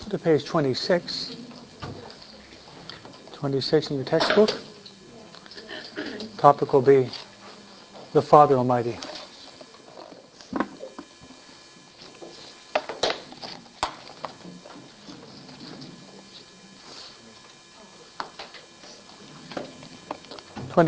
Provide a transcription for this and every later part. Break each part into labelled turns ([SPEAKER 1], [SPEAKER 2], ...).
[SPEAKER 1] Go to page 26. 26 in your textbook. Topic will be the Father Almighty. Why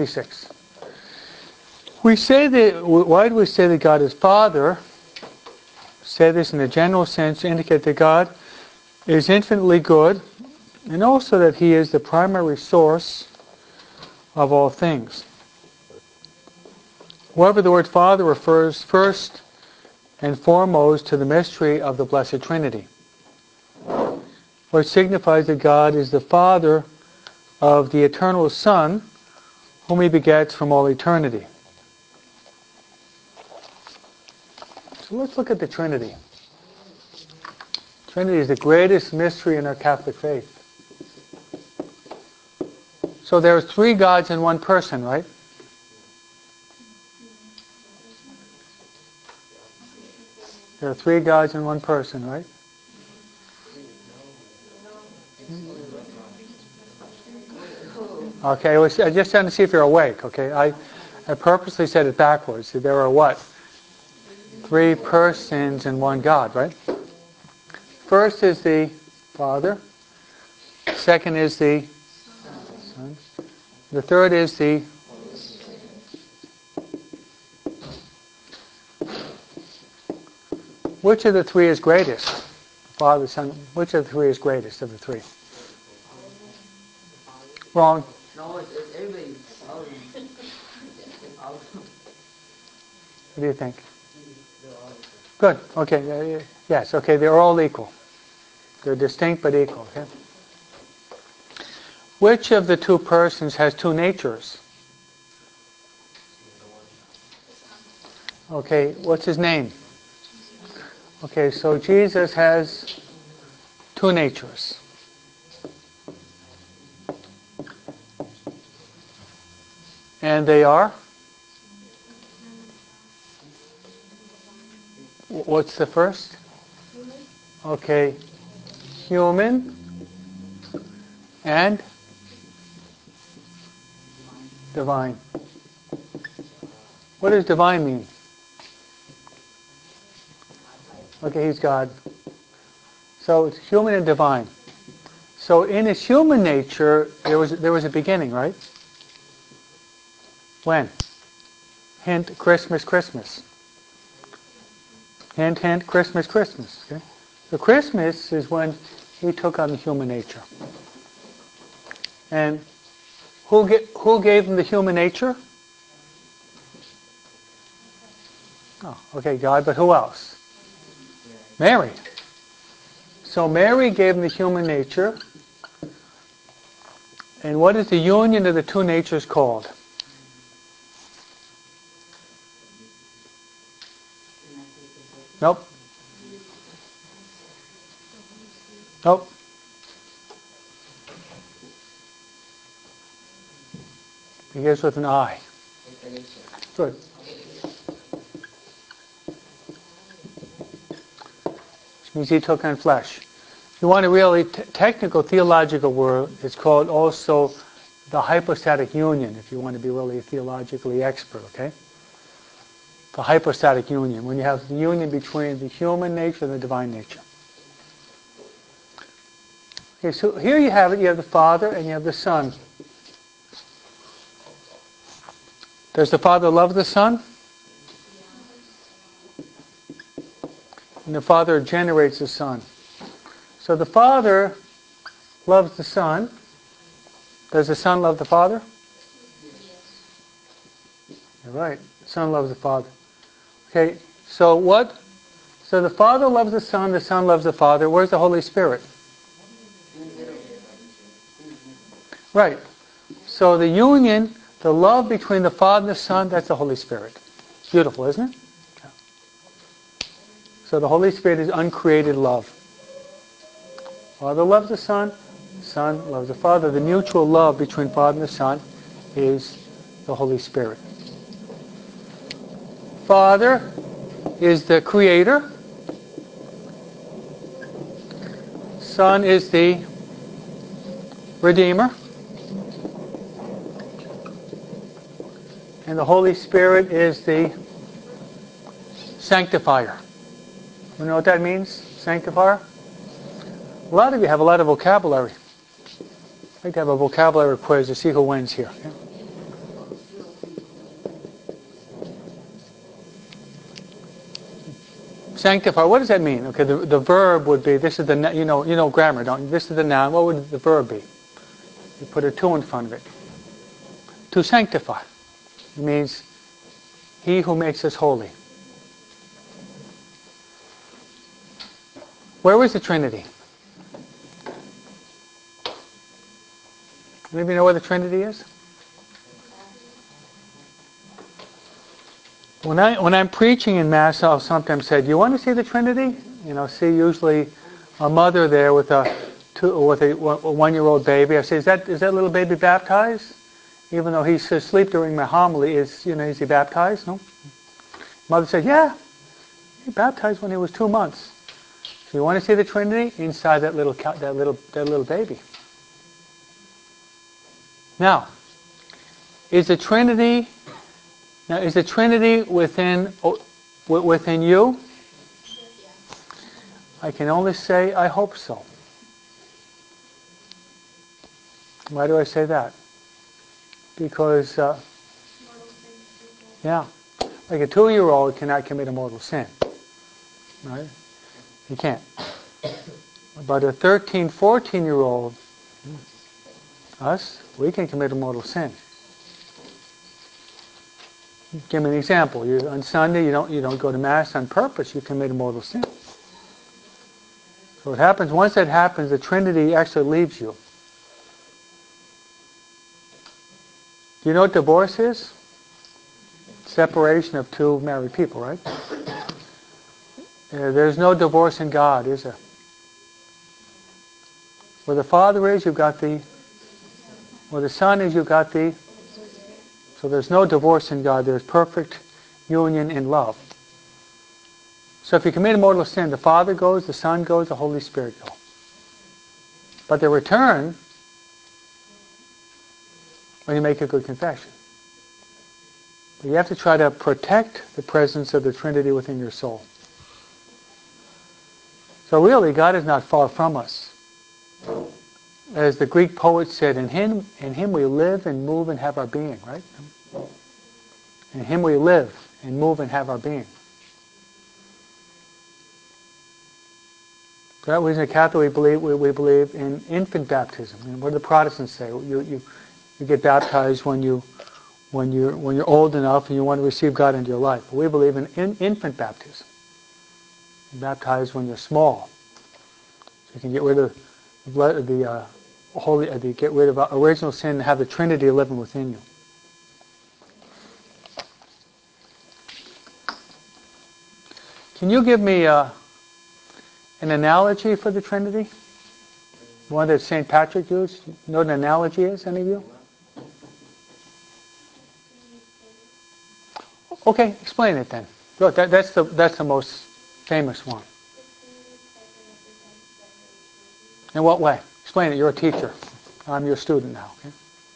[SPEAKER 1] do we say that God is Father? Say this in a general sense to indicate that God is infinitely good, and also that He is the primary source of all things. However, the word Father refers first and foremost to the mystery of the Blessed Trinity, which signifies that God is the Father of the eternal Son, whom He begets from all eternity. So let's look at the Trinity. Trinity is the greatest mystery in our Catholic faith. So there are three gods in one person, right? There are three gods in one person, right? Okay, I just trying to see if you're awake, okay? I purposely said it backwards. There are what? Three persons in one God, right? First is the Father. Second is the Son. The third is the... Which of the three is greatest? Father, Son. Which of the three is greatest of the three? Wrong.
[SPEAKER 2] No, it's everybody.
[SPEAKER 1] What do you think? Good. Okay. Yes. Okay. They're all equal. They're distinct but equal. Okay. Which of the two persons has two natures? Okay. What's his name? Okay. So Jesus has two natures. And they are? What's the first? Okay. Human and divine. What does divine mean? Okay, He's God. So it's human and divine. So in His human nature, there was a beginning, right? When? Hint, Christmas, Christmas. Hint, hint, Christmas, Christmas. Okay? So Christmas is when He took on the human nature. And who gave Him the human nature? Oh, okay, God, but who else? Mary. So Mary gave Him the human nature. And what is the union of the two natures called? Nope. Nope. Begins with an I. Good. Which means He took on flesh. If you want a really technical theological word, it's called also the hypostatic union, if you want to be really theologically expert, okay? The hypostatic union, when you have the union between the human nature and the divine nature. Okay, so here you have it. You have the Father and you have the Son. Does the Father love the Son? And the Father generates the Son. So the Father loves the Son. Does the Son love the Father? You're right. The Son loves the Father. Okay, so what? So the Father loves the Son loves the Father. Where's the Holy Spirit? Right. So the union, the love between the Father and the Son, that's the Holy Spirit. Beautiful, isn't it? Yeah. So the Holy Spirit is uncreated love. Father loves the Son loves the Father. The mutual love between Father and the Son is the Holy Spirit. Father is the Creator. Son is the Redeemer. And the Holy Spirit is the Sanctifier. You know what that means? Sanctifier? A lot of you have a lot of vocabulary. I'd like to have a vocabulary quiz to see who wins here. Okay? Sanctify. What does that mean? Okay, the verb would be, this is the, you know grammar, don't you? This is the noun. What would the verb be? You put a to in front of it. To sanctify. It means he who makes us holy. Where is the Trinity? Any of you know where the Trinity is? When I'm preaching in Mass, I'll sometimes say, "Do you want to see the Trinity?" See usually a mother there with a 1-year-old baby. I say, "Is that little baby baptized?" Even though he's asleep during my homily, is he baptized? No. Mother said, "Yeah, he baptized when he was 2 months." So you want to see the Trinity inside that little baby. Now, is the Trinity within you? I can only say I hope so. Why do I say that? Because, like a 2-year-old cannot commit a mortal sin. Right? He can't. But a 13, 14-year-old, us, we can commit a mortal sin. Give me an example. On Sunday, you don't go to Mass on purpose. You commit a mortal sin. So what happens, once that happens, the Trinity actually leaves you. Do you know what divorce is? Separation of two married people, right? There's no divorce in God, is there? Where the Father is, you've got the... Where the Son is, you've got the... So there's no divorce in God. There's perfect union in love. So if you commit a mortal sin, the Father goes, the Son goes, the Holy Spirit goes. But they return when you make a good confession. But you have to try to protect the presence of the Trinity within your soul. So really, God is not far from us. As the Greek poet said, in Him we live and move and have our being, right? In Him we live and move and have our being. For that reason, at Catholic, we believe in infant baptism. And what do the Protestants say? You get baptized when you're old enough and you want to receive God into your life. But we believe in infant baptism. You're baptized when you're small, so you can get rid of get rid of original sin and have the Trinity living within you. Can you give me an analogy for the Trinity? One that St. Patrick used? You know what an analogy is, any of you? Okay, explain it then. Look, that's the most famous one. In what way? Explain it. You're a teacher. I'm your student now. Okay.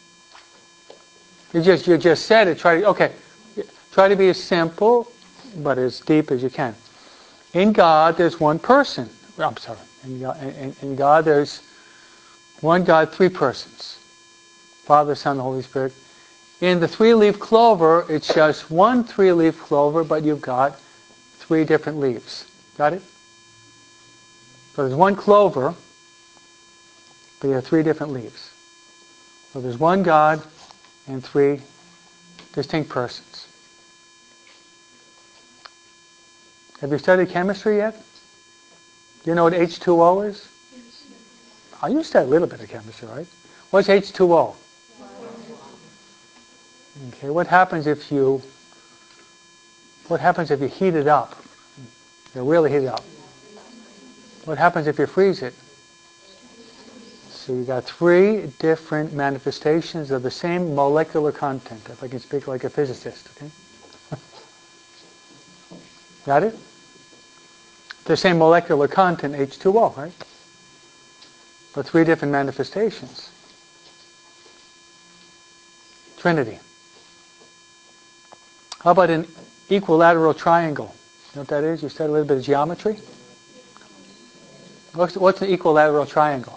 [SPEAKER 1] You just said it. Try to be as simple, but as deep as you can. In God, there's one person. I'm sorry. In God, there's one God, three persons. Father, Son, Holy Spirit. In the three-leaf clover, it's just one three-leaf clover, but you've got three different leaves. Got it? So there's one clover, but you have three different leaves. So there's one God and three distinct persons. Have you studied chemistry yet? Do you know what H2O is? I used to have a little bit of chemistry, right? What's H2O? Okay, what happens if you heat it up? You really heat it up. What happens if you freeze it? So you got three different manifestations of the same molecular content, if I can speak like a physicist, okay? Got it? The same molecular content, H2O, right? but three different manifestations. Trinity. How about an equilateral triangle? You know what that is? You studied a little bit of geometry? What's an equilateral triangle?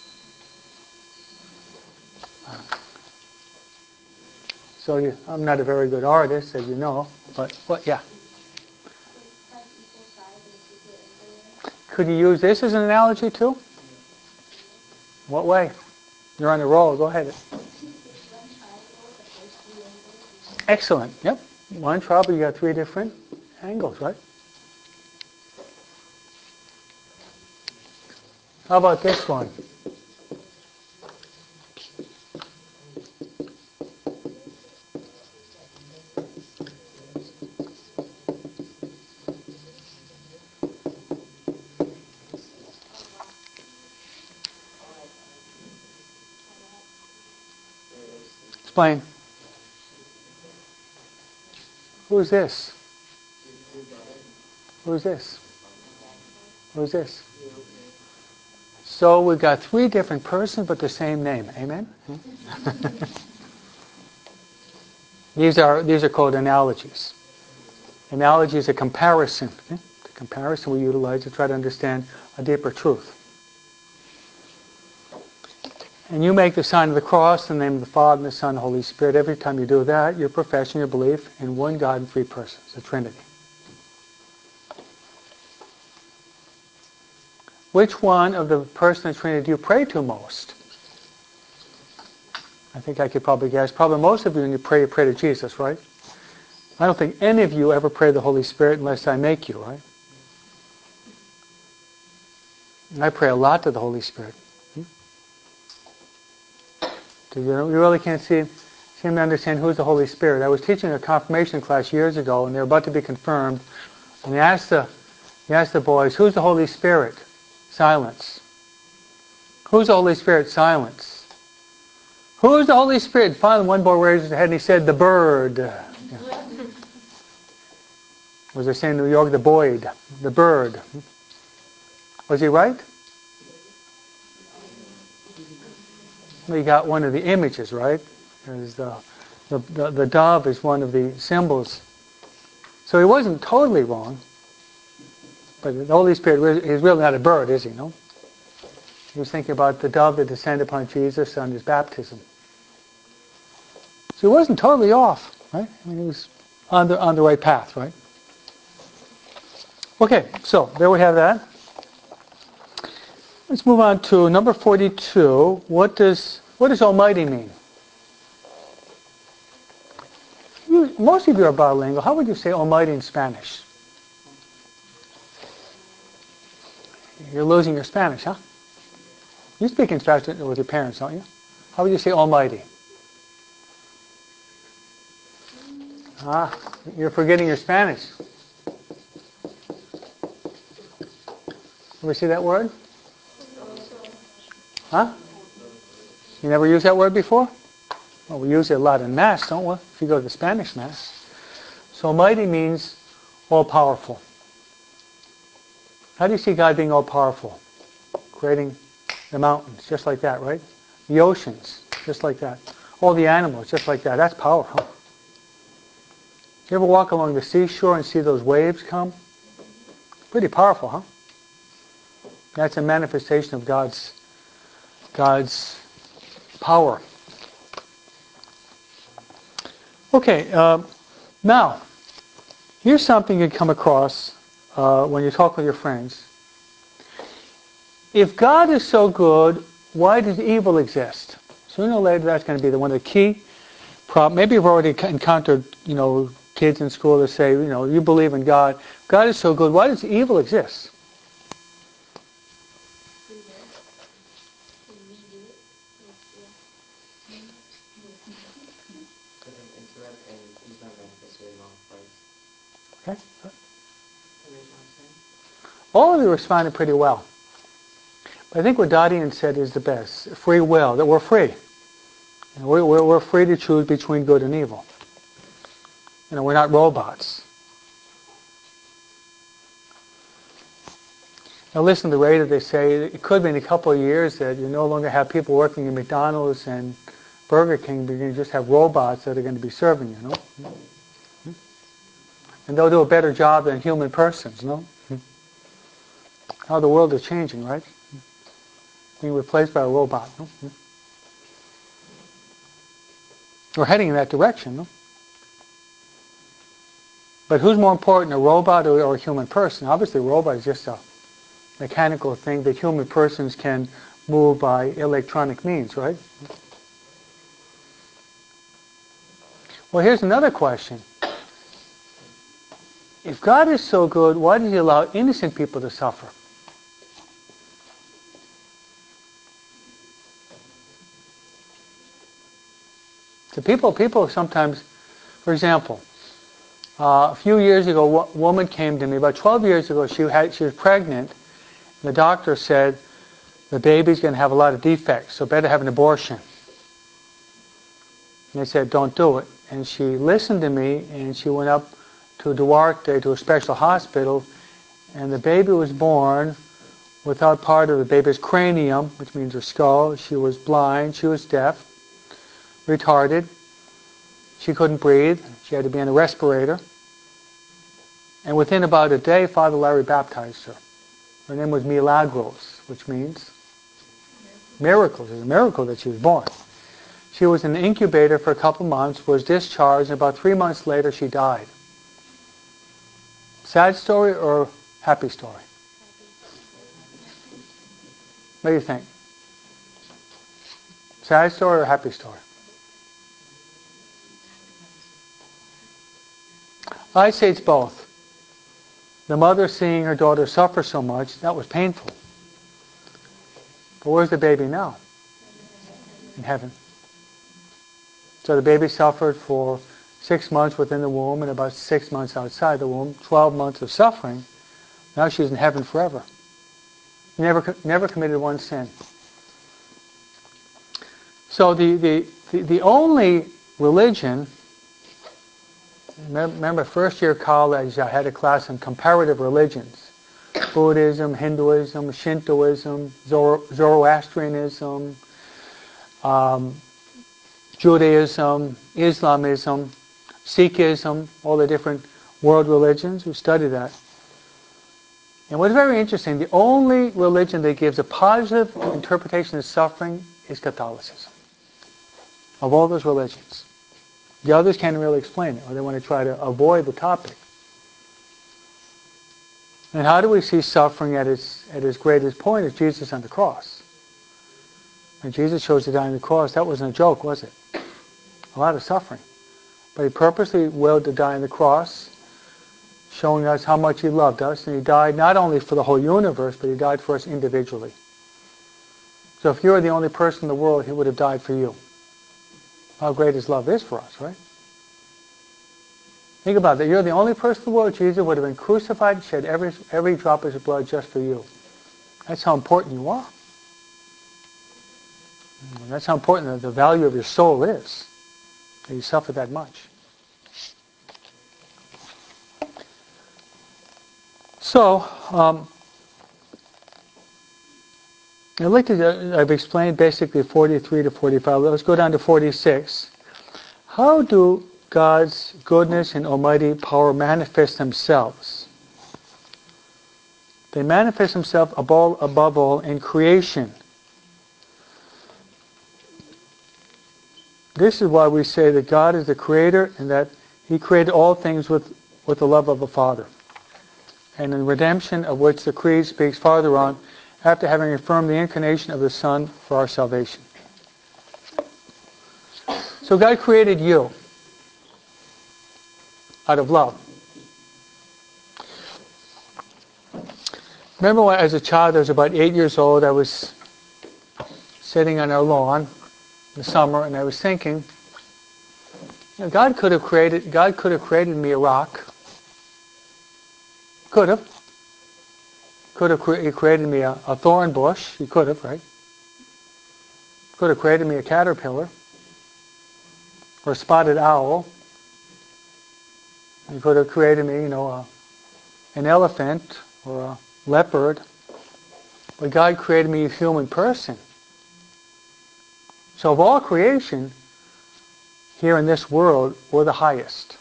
[SPEAKER 1] So I'm not a very good artist, as you know, but what? Yeah. Could you use this as an analogy too? What way? You're on a roll. Go ahead. Excellent. Yep. One triangle, you got three different angles, right? How about this one? Explain. Who's this? Who's this? Who's this? So we've got three different persons but the same name. Amen? These are called analogies. Analogy is a comparison. Okay? The comparison we utilize to try to understand a deeper truth. And you make the sign of the cross in the name of the Father, and the Son, and the Holy Spirit. Every time you do that, you're professing your belief in one God and three persons, the Trinity. Which one of the person of the Trinity do you pray to most? I think I could probably guess. Probably most of you, when you pray to Jesus, right? I don't think any of you ever pray the Holy Spirit unless I make you, right? And I pray a lot to the Holy Spirit. You really can't seem to understand who's the Holy Spirit. I was teaching a confirmation class years ago, and they were about to be confirmed. And he asked the boys, "Who's the Holy Spirit?" Silence. "Who's the Holy Spirit?" Silence. "Who's the Holy Spirit?" Finally, one boy raised his head and he said, "The bird." Yeah. Was they saying in New York, the Boyd, the bird? Was he right? Well, he got one of the images, right? There's the dove is one of the symbols. So he wasn't totally wrong. But the Holy Spirit is really not a bird, is he? No? He was thinking about the dove that descended upon Jesus on his baptism. So he wasn't totally off, right? I mean, he was on the right path, right? Okay, so there we have that. Let's move on to number 42. What does Almighty mean? Most of you are bilingual. How would you say Almighty in Spanish? You're losing your Spanish, huh? You speak in Spanish with your parents, don't you? How would you say Almighty? Ah, you're forgetting your Spanish. Ever see that word? Huh? You never used that word before? Well, we use it a lot in Mass, don't we? If you go to the Spanish Mass. So Almighty means all-powerful. How do you see God being all-powerful? Creating the mountains, just like that, right? The oceans, just like that. All the animals, just like that. That's powerful. You ever walk along the seashore and see those waves come? Pretty powerful, huh? That's a manifestation of God's power. Okay, now, here's something you come across when you talk with your friends. If God is so good, why does evil exist? Sooner or later, that's going to be one of the key problems. Maybe you've already encountered, kids in school that say, you believe in God. God is so good, why does evil exist? Okay. All of you responded pretty well. But I think what Dadian said is the best. Free will, that we're free. We're free to choose between good and evil. We're not robots. Now listen to the radio, they say it could be in a couple of years that you no longer have people working in McDonald's and Burger King, but you just have robots that are going to be serving you, no? And they'll do a better job than human persons, no? How the world is changing, right? Being replaced by a robot, no? We're heading in that direction, no? But who's more important, a robot or a human person? Obviously a robot is just a mechanical thing that human persons can move by electronic means, right? Well, here's another question. If God is so good, why does He allow innocent people to suffer? So people sometimes, for example, a few years ago, a woman came to me, about 12 years ago, she was pregnant, and the doctor said, the baby's going to have a lot of defects, so better have an abortion. And they said, don't do it. And she listened to me, and she went up to Duarte, to a special hospital, and the baby was born without part of the baby's cranium, which means her skull. She was blind, she was deaf, retarded. She couldn't breathe. She had to be on a respirator. And within about a day, Father Larry baptized her. Her name was Milagros, which means miracles. It was a miracle that she was born. She was in the incubator for a couple months, was discharged, and about 3 months later she died. Sad story or happy story? What do you think? Sad story or happy story? I say it's both. The mother seeing her daughter suffer so much, that was painful. But where's the baby now? In heaven. So the baby suffered for 6 months within the womb and about 6 months outside the womb, 12 months of suffering. Now she's in heaven forever. Never committed one sin. So the only religion, remember first year college I had a class on comparative religions. Buddhism, Hinduism, Shintoism, Zoroastrianism, Judaism, Islamism, Sikhism, all the different world religions. We study that. And what's very interesting, the only religion that gives a positive interpretation of suffering is Catholicism. Of all those religions. The others can't really explain it, or they want to try to avoid the topic. And how do we see suffering at its greatest point? Is Jesus on the cross. When Jesus chose to die on the cross, that wasn't a joke, was it? A lot of suffering. But He purposely willed to die on the cross, showing us how much He loved us, and He died not only for the whole universe, but He died for us individually. So if you were the only person in the world, He would have died for you. How great His love is for us, right? Think about that. You're the only person in the world, Jesus would have been crucified, shed every drop of His blood just for you. That's how important you are. And that's how important the value of your soul is. That you suffer that much. So, I've explained basically 43 to 45. Let's go down to 46. How do God's goodness and almighty power manifest themselves? They manifest themselves above all in creation. This is why we say that God is the creator and that He created all things with the love of a Father. And in redemption, of which the Creed speaks farther on, after having affirmed the incarnation of the Son for our salvation. So God created you out of love. Remember when, as a child, I was about 8 years old, I was sitting on our lawn in the summer, and I was thinking, God could have created me a rock. Could have. He created me a thorn bush. He could have, right? Could have created me a caterpillar or a spotted owl. He could have created me, an elephant or a leopard But God created me a human person. So of all creation, here in this world, we're the highest.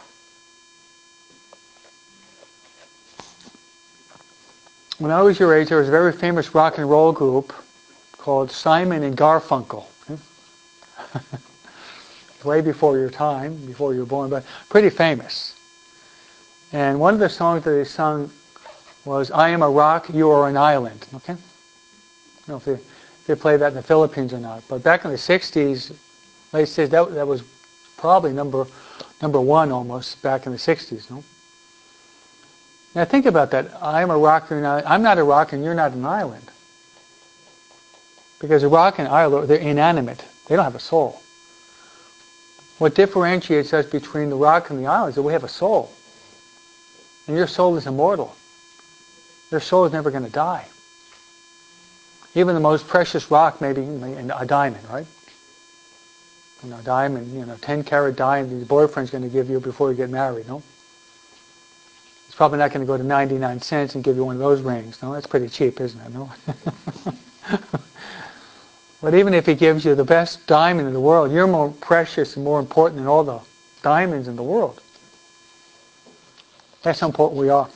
[SPEAKER 1] When I was your age, there was a very famous rock and roll group called Simon and Garfunkel. Way before your time, before you were born, but pretty famous. And one of the songs that they sung was, "I am a rock, you are an island." Okay? I don't know if they play that in the Philippines or not. But back in the 60s, late 60s, that was probably number one almost back in the 60s. No? Now think about that. I am a rock, I'm not a rock and you're not an island. Because a rock and island, they're inanimate. They don't have a soul. What differentiates us between the rock and the island is that we have a soul. And your soul is immortal. Your soul is never going to die. Even the most precious rock, maybe a diamond, right? A diamond, 10-carat diamond, your boyfriend's going to give you before you get married, no? He's probably not going to go to 99 cents and give you one of those rings, no? That's pretty cheap, isn't it, no? But even if he gives you the best diamond in the world, you're more precious and more important than all the diamonds in the world. That's how important we are.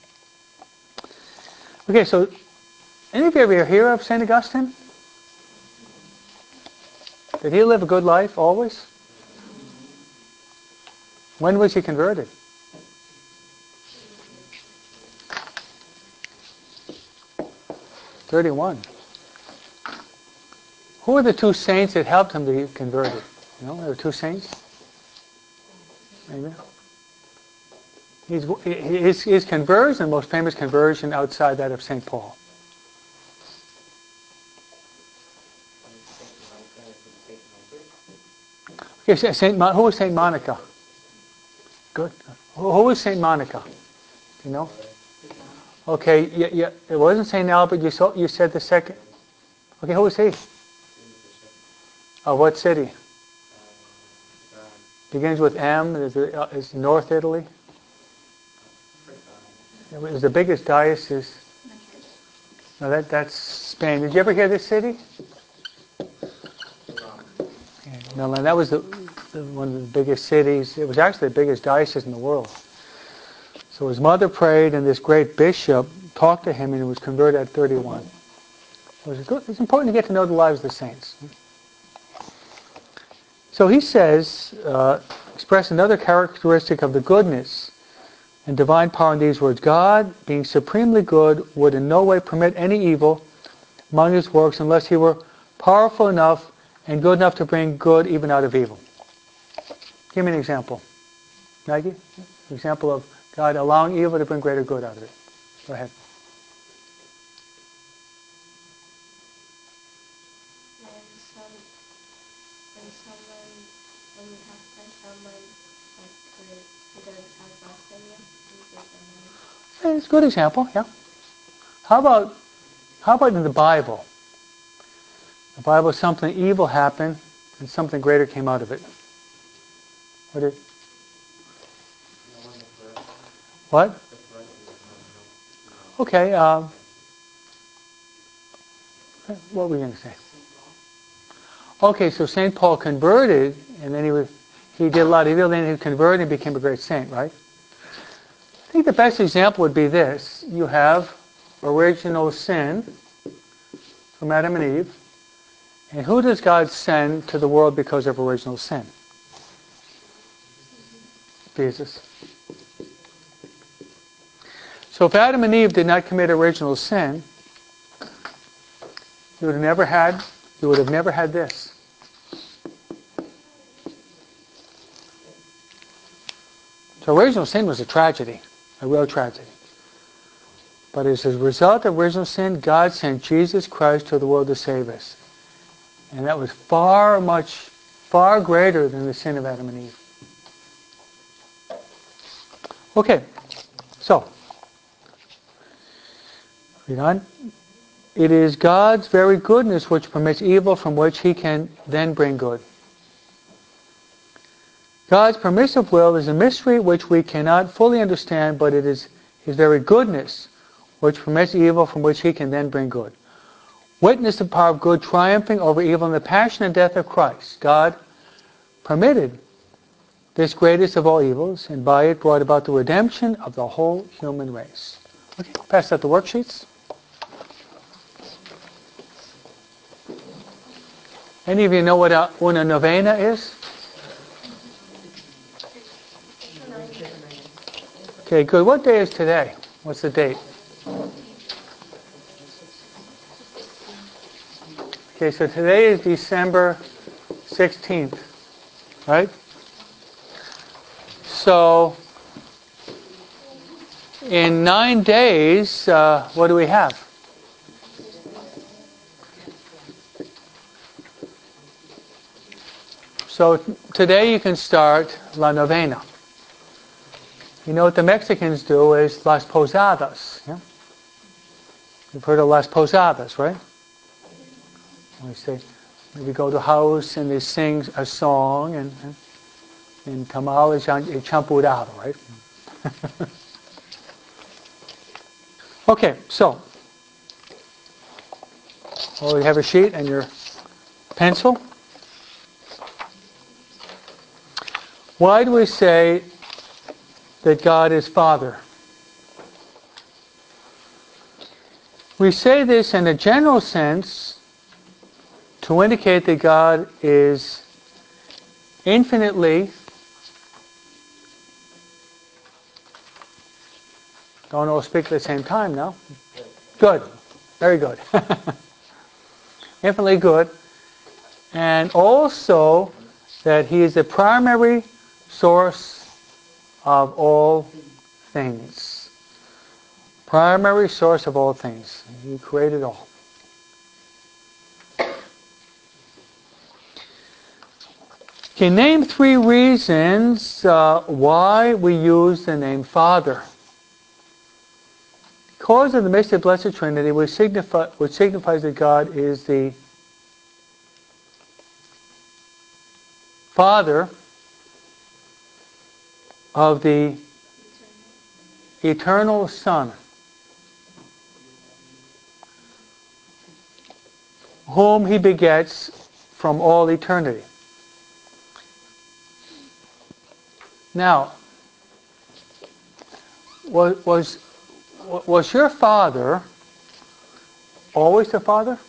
[SPEAKER 1] Okay, so any of you ever hear of St. Augustine? Did he live a good life always? When was he converted? '31. Who are the two saints that helped him to be converted? There were two saints. Maybe. His conversion, most famous conversion outside that of St. Paul. Okay, who was St. Monica? Good. Who was St. Monica? Do you know? Okay, yeah, it wasn't St. Albert. You said the second. Okay, who was he? What city? Begins with M. Is North Italy? It was the biggest diocese. No, that's Spain. Did you ever hear this city? No, that was one of the biggest cities. It was actually the biggest diocese in the world. So his mother prayed, and this great bishop talked to him, and he was converted at 31. It's important to get to know the lives of the saints. So he says, express another characteristic of the goodness and divine power in these words: God, being supremely good, would in no way permit any evil among his works unless he were powerful enough and good enough to bring good even out of evil. Give me an example. Maggie? An example of God allowing evil to bring greater good out of it. Go ahead. It's a good example, yeah. How about in the Bible? The Bible, something evil happened and something greater came out of it. What? Okay, what were we going to say? Okay, so St. Paul converted, and then he did a lot of evil, then he converted and became a great saint, right? I think the best example would be this. You have original sin from Adam and Eve, and who does God send to the world because of original sin? Jesus. So if Adam and Eve did not commit original sin, you would have never had this. So original sin was a tragedy, a real tragedy. But as a result of original sin, God sent Jesus Christ to the world to save us. And that was far greater than the sin of Adam and Eve. Okay, so, read on. It is God's very goodness which permits evil from which he can then bring good. God's permissive will is a mystery which we cannot fully understand, but it is his very goodness which permits evil from which he can then bring good. witnessed the power of good triumphing over evil in the passion and death of Christ. God permitted this greatest of all evils, and by it brought about the redemption of the whole human race. Okay, pass out the worksheets. Any of you know what una novena is? Okay, good. What day is today? What's the date? Okay, so today is December 16th, right? So, in 9 days, what do we have? So today you can start La Novena. You know what the Mexicans do is Las Posadas. Yeah? You've heard of Las Posadas, right? We say, we go to a house and they sing a song and tamales y champurrado, right? Okay, so you have a sheet and your pencil. Why do we say that God is Father? We say this in a general sense to indicate that God is infinitely, don't all speak at the same time now. Good. Very good. Infinitely good. And also that He is the primary source of all things. Primary source of all things. He created all. Okay, name 3 reasons why we use the name Father. Because of the mystery of Blessed Trinity, which signifies that God is the Father of the eternal Son, whom He begets from all eternity. Now, was your father always the Father?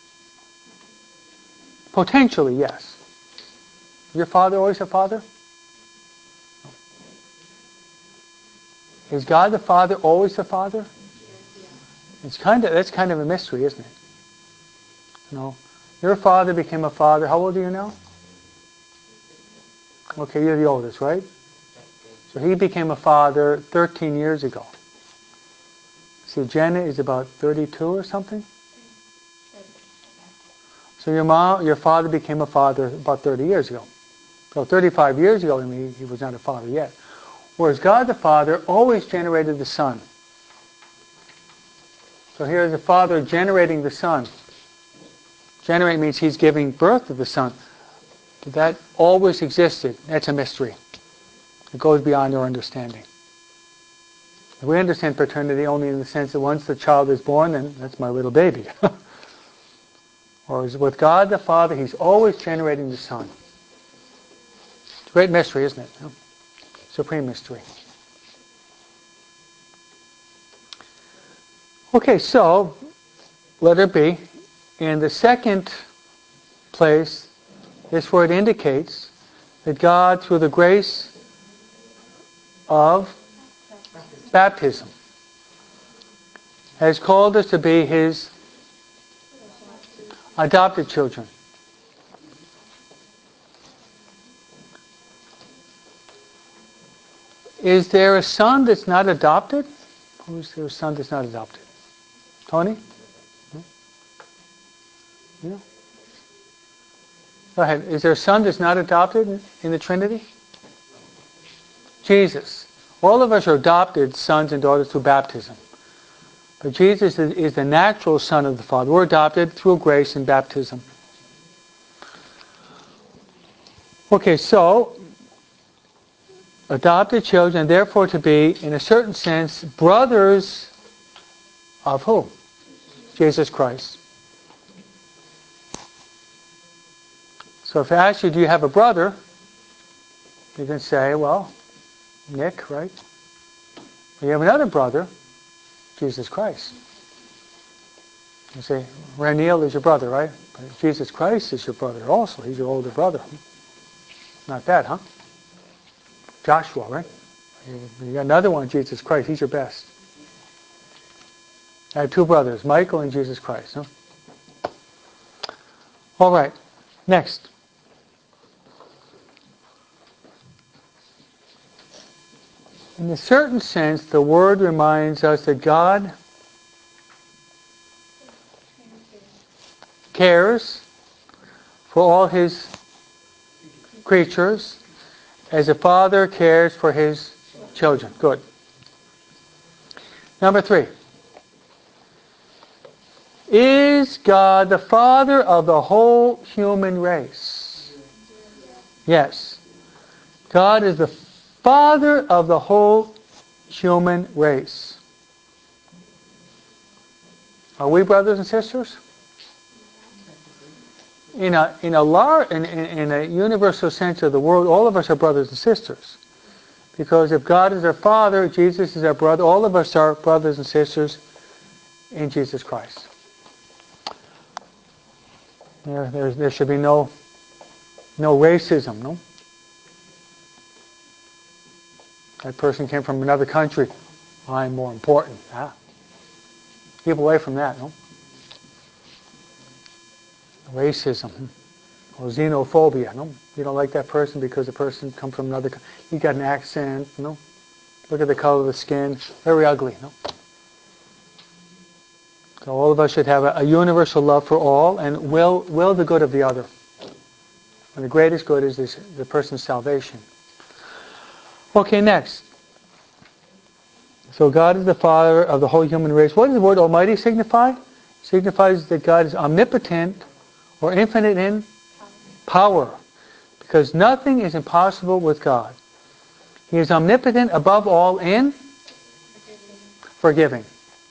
[SPEAKER 1] Potentially, yes. Your father always the Father? Is God the Father always the Father? That's kind of a mystery, isn't it? You know, your father became a father. How old are you now? Okay, you're the oldest, right? So he became a father 13 years ago. See, Jenna is about 32 or something. So your father became a father about 30 years ago. So 35 years ago, he was not a father yet. Whereas God the Father always generated the Son. So here is the Father generating the Son. Generate means He's giving birth to the Son. That always existed. That's a mystery. It goes beyond our understanding. We understand paternity only in the sense that once the child is born, then that's my little baby. Whereas with God the Father, He's always generating the Son. It's a great mystery, isn't it? Supreme mystery. Okay, so, letter B. In the second place, this word indicates that God, through the grace of baptism, has called us to be His adopted children. Is there a son that's not adopted? Who's there a son that's not adopted? Tony? Yeah. Go ahead. Is there a son that's not adopted in the Trinity? Jesus. All of us are adopted sons and daughters through baptism. But Jesus is the natural Son of the Father. We're adopted through grace and baptism. Okay, so, adopted children, and therefore to be, in a certain sense, brothers of who? Jesus Christ. So if I ask you, do you have a brother? You can say, well, Nick, right? You have another brother, Jesus Christ. You say, Raniel is your brother, right? But Jesus Christ is your brother also. He's your older brother. Not bad, huh? Joshua, right? You got another one, Jesus Christ. He's your best. I have two brothers, Michael and Jesus Christ. Huh? All right. Next. In a certain sense, the word reminds us that God cares for all his creatures as a father cares for his children. Good. Number 3. Is God the father of the whole human race? Yes. God is the father of the whole human race. Are we brothers and sisters? In a universal sense of the word, all of us are brothers and sisters. Because if God is our Father, Jesus is our brother, all of us are brothers and sisters in Jesus Christ. There should be no racism, no? That person came from another country. I'm more important. Keep away from that, no? Racism or xenophobia, no? You don't like that person because the person comes from another country. You got an accent, no? Look at the color of the skin. Very ugly, no? So all of us should have a universal love for all and will the good of the other. And the greatest good is the person's salvation. Okay, next. So God is the Father of the whole human race. What does the word Almighty signify? It signifies that God is omnipotent or infinite in power. Because nothing is impossible with God. He is omnipotent above all in forgiving.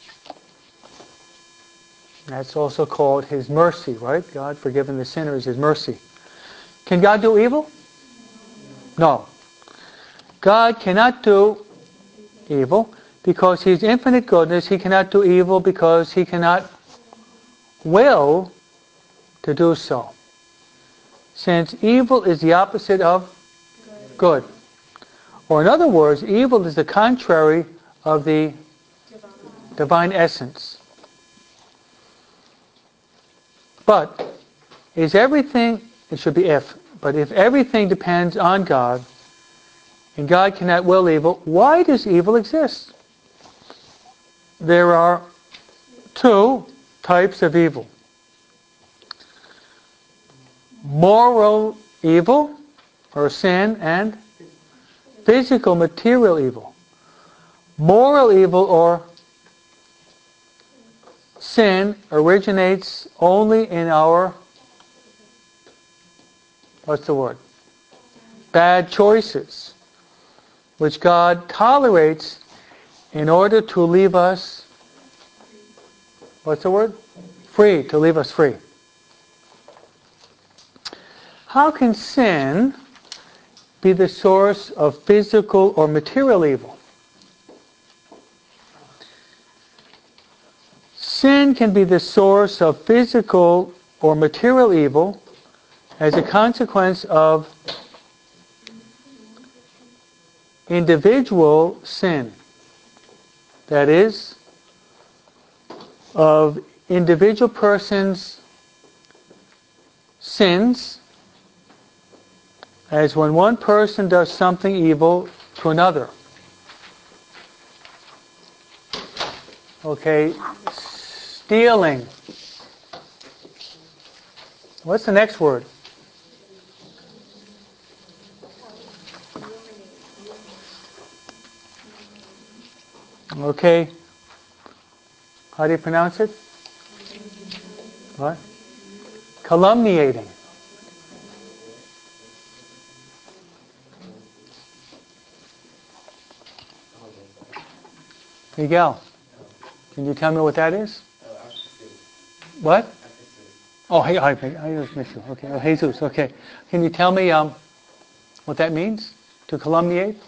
[SPEAKER 1] That's also called His mercy, right? God forgiving the sinner is His mercy. Can God do evil? No. God cannot do evil because He is infinite goodness. He cannot do evil because He cannot will to do so. Since evil is the opposite of good. Or in other words, evil is the contrary of the divine essence. But is everything, it should be if, but if everything depends on God, and God cannot will evil, why does evil exist? There are two types of evil. Moral evil, or sin, and physical, material evil. Moral evil, or sin, originates only in our, what's the word? Bad choices, which God tolerates in order to leave us, what's the word? Free, to leave us free. How can sin be the source of physical or material evil? Sin can be the source of physical or material evil as a consequence of individual sin. That is, of individual persons' sins, as when one person does something evil to another. Okay, stealing. What's the next word? Okay, how do you pronounce it? What? Calumniating. Miguel, can you tell me what that is? What? Oh, hey, I just missed you. Okay, oh, Jesus. Okay, can you tell me what that means? To calumniate?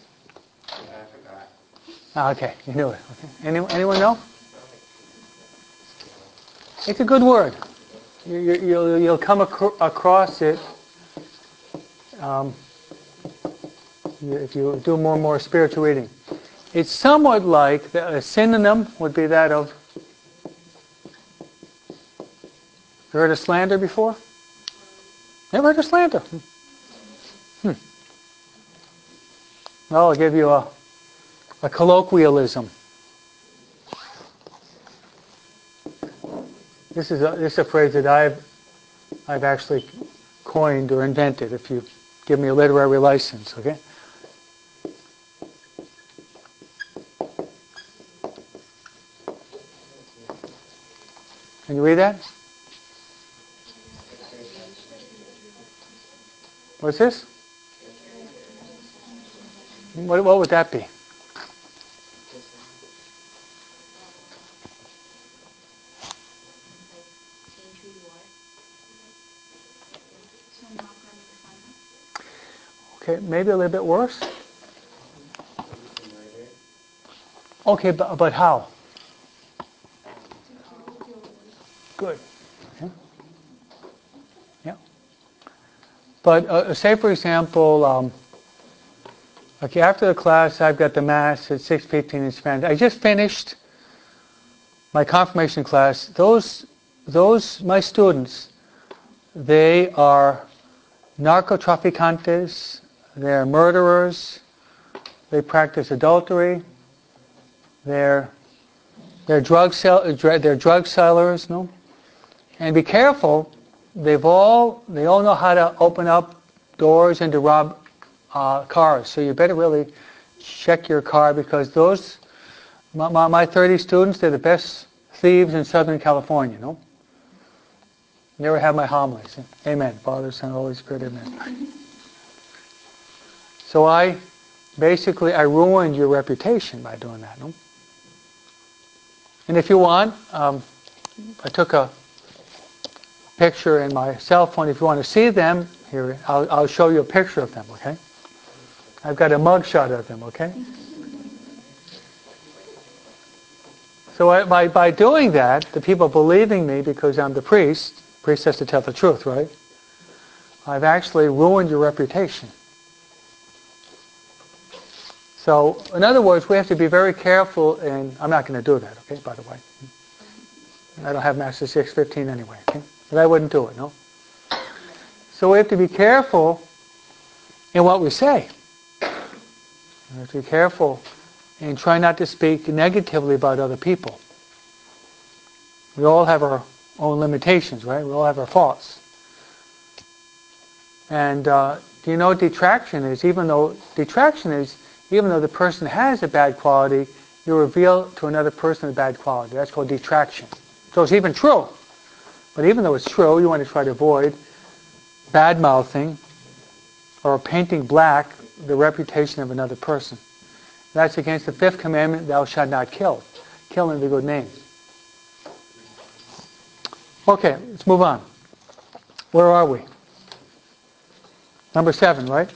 [SPEAKER 1] Ah, okay, you knew it. Okay. Anyone know? It's a good word. You'll come across it if you do more and more spiritual reading. It's somewhat like a synonym would be that of. You heard of slander before? Never heard of slander? Well, I'll give you a colloquialism. This is a phrase that I've actually coined or invented. If you give me a literary license, okay? Can you read that? What's this? What would that be? Okay, maybe a little bit worse. Okay, but how? Good. Okay. Yeah. But say, for example, okay, after the class, I've got the Mass at 6:15 in Spanish. I just finished my confirmation class. Those my students, they are narcotraficantes, they're murderers, they practice adultery, they're drug sellers, no? And be careful, they all know how to open up doors and to rob cars. So you better really check your car, because my 30 students, they're the best thieves in Southern California, no? Never have my homilies. Amen. Father, Son, Holy Spirit, amen. So I ruined your reputation by doing that, no? And if you want, I took a picture in my cell phone. If you want to see them, here, I'll show you a picture of them, okay? I've got a mugshot of them, okay? So by doing that, the people believing me because I'm the priest has to tell the truth, right? I've actually ruined your reputation. So, in other words, we have to be very careful, and I'm not going to do that, okay, by the way. I don't have Master 6:15 anyway, okay? But I wouldn't do it, no? So we have to be careful in what we say. We have to be careful and try not to speak negatively about other people. We all have our own limitations, right? We all have our faults. And do you know what detraction is? Even though the person has a bad quality, you reveal to another person a bad quality. That's called detraction. So it's even true. But even though it's true, you want to try to avoid bad-mouthing or painting black the reputation of another person. That's against the 5th commandment, thou shalt not kill. Kill in the good name. Okay, let's move on. Where are we? Number 7, right?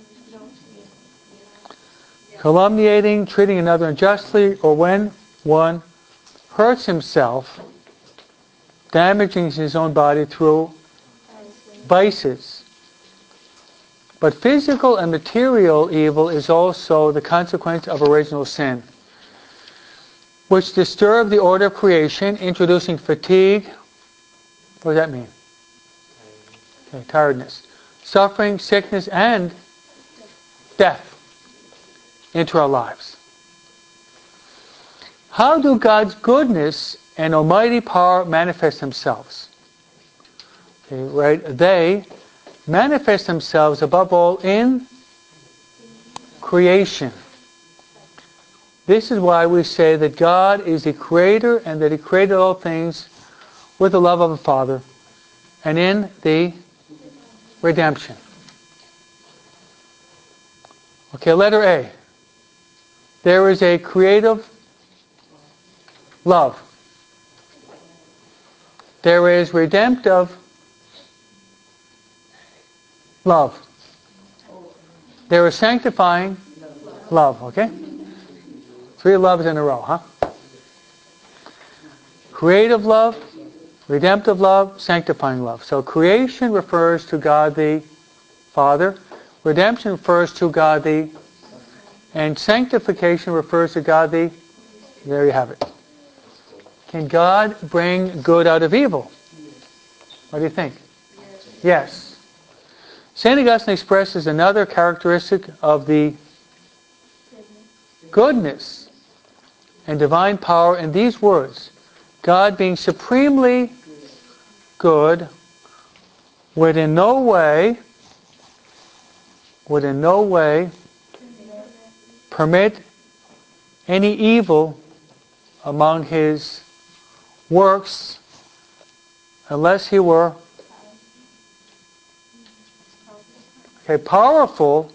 [SPEAKER 1] Calumniating, treating another unjustly, or when one hurts himself, damaging his own body through vices. But physical and material evil is also the consequence of original sin, which disturb the order of creation, introducing fatigue. What does that mean? Okay, tiredness. Suffering, sickness, and death into our lives. How do God's goodness and almighty power manifest themselves? Okay, right? They manifest themselves above all in creation. This is why we say that God is the creator and that He created all things with the love of the Father and in the redemption. Okay, letter A. There is a creative love. There is redemptive Love. They were sanctifying love, okay? 3 loves in a row, huh? Creative love, redemptive love, sanctifying love. So creation refers to God the Father. Redemption refers to God the... And sanctification refers to God the... There you have it. Can God bring good out of evil? What do you think? Yes. St. Augustine expresses another characteristic of the goodness and divine power in these words. God being supremely good would in no way permit any evil among his works unless he were powerful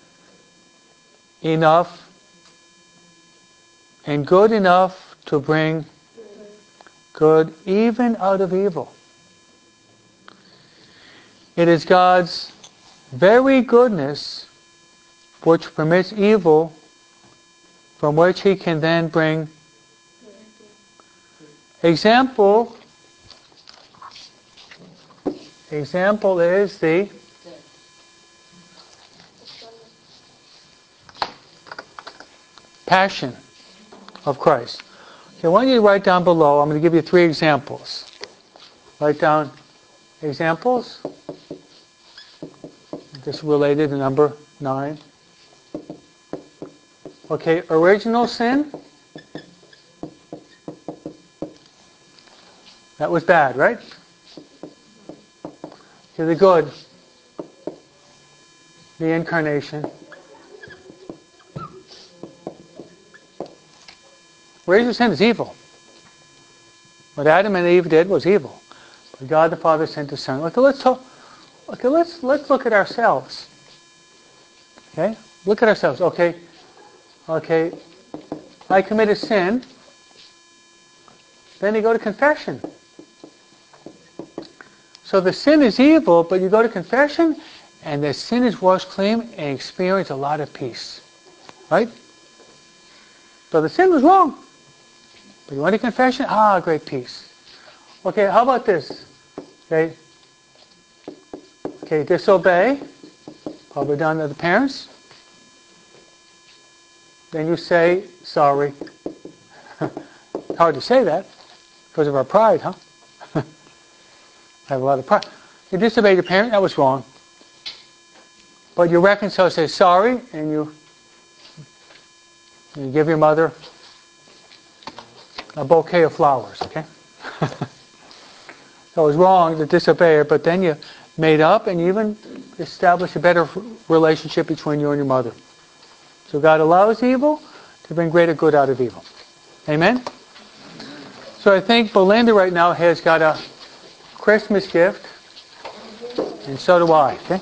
[SPEAKER 1] enough and good enough to bring good even out of evil. It is God's very goodness which permits evil from which he can then bring example is the passion of Christ. Okay, I want you to write down below, I'm going to give you 3 examples. Write down examples. This is related to number 9. Okay, original sin. That was bad, right? Okay, the good. The incarnation. Original sin is evil. What Adam and Eve did was evil. But God the Father sent His Son. Okay, let's look at ourselves. Okay? Look at ourselves. Okay, I commit a sin. Then you go to confession. So the sin is evil, but you go to confession, and the sin is washed clean, and experience a lot of peace. Right? So the sin was wrong. But you went to confession, great peace. Okay, how about this? Okay, disobey, probably done to the parents. Then you say, sorry. Hard to say that, because of our pride, huh? I have a lot of pride. You disobeyed your parent, that was wrong. But you reconcile, say sorry, and you give your mother a bouquet of flowers, okay? So it was wrong to disobey her, but then you made up and you even established a better relationship between you and your mother. So God allows evil to bring greater good out of evil. Amen? So I think Belinda right now has got a Christmas gift, and so do I, okay?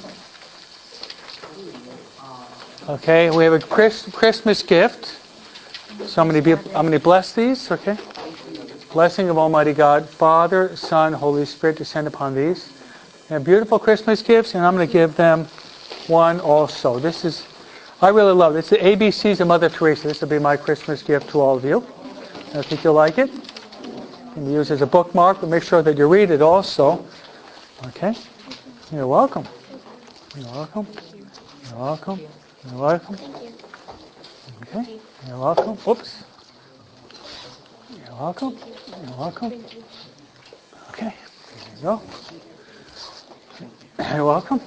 [SPEAKER 1] Okay, we have a Christmas gift. So I'm going to bless these, okay? Blessing of Almighty God, Father, Son, Holy Spirit, descend upon these. They have beautiful Christmas gifts, and I'm going to give them one also. I really love it. It's the ABCs of Mother Teresa. This will be my Christmas gift to all of you. I think you'll like it. You can use it as a bookmark, but make sure that you read it also. Okay? You're welcome. You're welcome. You're welcome. You're welcome. Okay? You're welcome. Oops. You're welcome. You're welcome. Okay. There you go. You're welcome.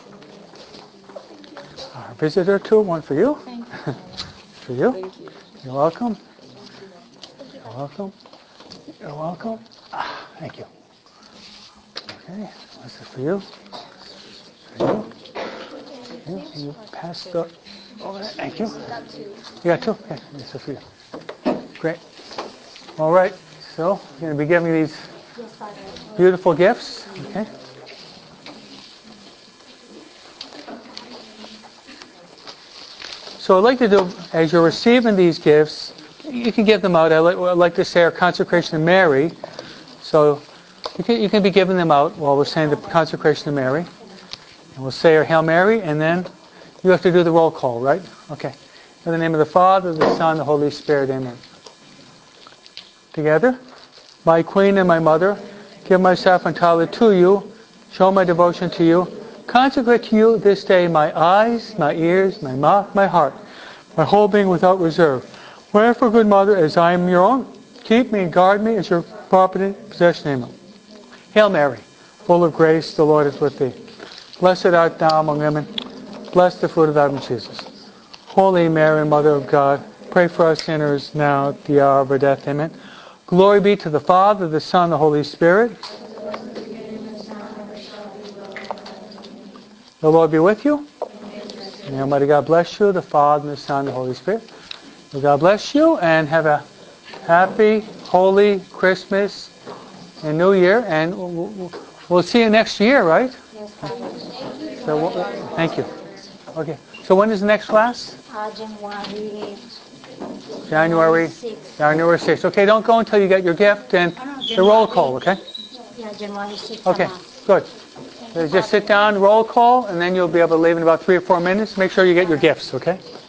[SPEAKER 1] Our visitor too, one for you. For you. You're welcome. You're welcome. You're welcome. Thank you. Okay, this is for you. For you. You pass the over there. Thank you. You got 2? Okay, this is for you. Great. All right, so we're going to be giving these beautiful gifts. Okay. So I'd like to do, as you're receiving these gifts, you can give them out. I'd like to say our consecration to Mary. So you can be giving them out while we're saying the consecration to Mary. And we'll say our Hail Mary, and then you have to do the roll call, right? Okay. In the name of the Father, the Son, the Holy Spirit, amen. Together. My Queen and my Mother, give myself entirely to you, show my devotion to you, consecrate to you this day my eyes, my ears, my mouth, my heart, my whole being without reserve. Wherefore, good Mother, as I am your own, keep me and guard me as your property, possession, amen. Hail Mary, full of grace, the Lord is with thee. Blessed art thou among women, blessed the fruit of thy womb, Jesus. Holy Mary, Mother of God, pray for us sinners now at the hour of our death, amen. Glory be to the Father, the Son, the Holy Spirit. The Lord be with you. And Almighty God bless you, the Father, and the Son, and the Holy Spirit. May God bless you, and have a happy, holy Christmas and New Year. And we'll see you next year, right?
[SPEAKER 2] Yes, Father.
[SPEAKER 1] So, thank you. Okay. So when is the next class?
[SPEAKER 2] January 6th.
[SPEAKER 1] January 6th. Okay, don't go until you get your gift and the roll call, okay?
[SPEAKER 2] Yeah, January 6th.
[SPEAKER 1] Okay, good. Just sit down, roll call, and then you'll be able to leave in about 3 or 4 minutes. Make sure you get your gifts, okay?